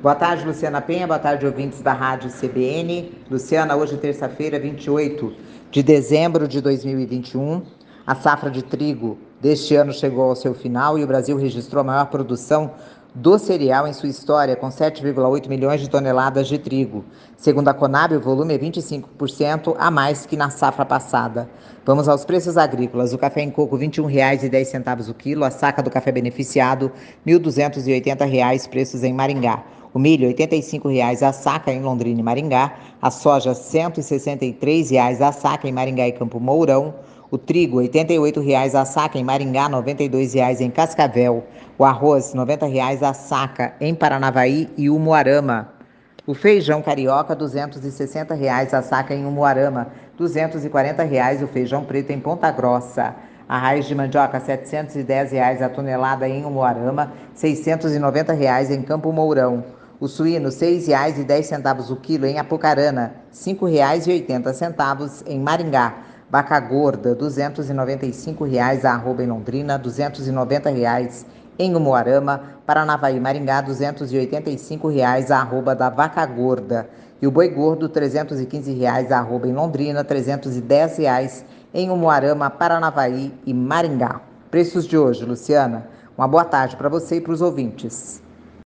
Boa tarde, Luciana Penha. Boa tarde, ouvintes da Rádio CBN. Luciana, hoje terça-feira, 28 de dezembro de 2021. A safra de trigo deste ano chegou ao seu final e o Brasil registrou a maior produção do cereal em sua história, com 7,8 milhões de toneladas de trigo. Segundo a Conab, o volume é 25% a mais que na safra passada. Vamos aos preços agrícolas. O café em coco, R$ 21,10 o quilo. A saca do café beneficiado, R$ 1.280, preços em Maringá. O milho, R$ 85 a saca em Londrina e Maringá. A soja, R$ 163 a saca em Maringá e Campo Mourão. O trigo, R$ 88 a saca em Maringá, R$ 92 em Cascavel. O arroz, R$ 90 a saca em Paranavaí e Umuarama. O feijão carioca, R$ 260 a saca em Umuarama. R$ 240 o feijão preto em Ponta Grossa. A raiz de mandioca, R$ 710 a tonelada em Umuarama, R$ 690 em Campo Mourão. O suíno, R$ 6,10 o quilo em Apucarana, R$ 5,80 em Maringá. Vaca gorda, R$ 295 a arroba em Londrina, R$ 290 em Umuarama. Paranavaí, Maringá, R$ 285 a arroba da vaca gorda. E o boi gordo, R$ 315 a arroba em Londrina, R$ 310 em Umuarama, Paranavaí e Maringá. Preços de hoje, Luciana. Uma boa tarde para você e para os ouvintes.